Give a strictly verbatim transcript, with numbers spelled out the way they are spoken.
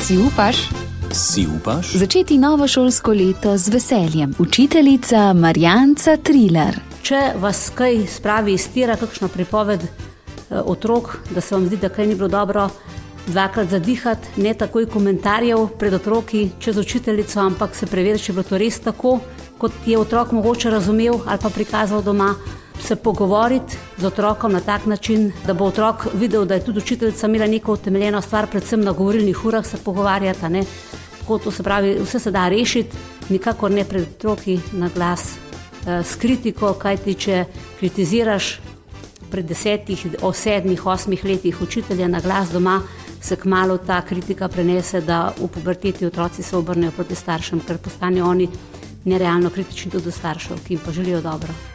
Si upaš? Si upaš? Začeti novo šolsko leto z veseljem. Učiteljica Marjanca Trilar. Če vas kaj spravi iz tira, kakšno pripoved eh, otrok, da se vam zdi, da kaj ni bilo dobro, dvakrat zadihati, ne takoj komentarjev pred otroki čez učiteljico, ampak se preveriti, če je bilo to res tako, kot je otrok mogoče razumel ali pa prikazal doma. Se pogovoriti z otrokom na tak način, da bo otrok videl, da je tudi učiteljica imela neko utemeljeno stvar, predvsem na govorilnih urah se pogovarjata, ne. Tako to se pravi, vse se da rešiti, nikakor ne pred otroki na glas e, s kritiko, kajti če kritiziraš pred desetih, o sedmih, osmih letih učitelja na glas doma, se kmalu ta kritika prenese, da v puberteti otroci se obrnejo proti staršem, ker postanejo oni nerealno kritični tudi do staršev, ki jim pa želijo dobro.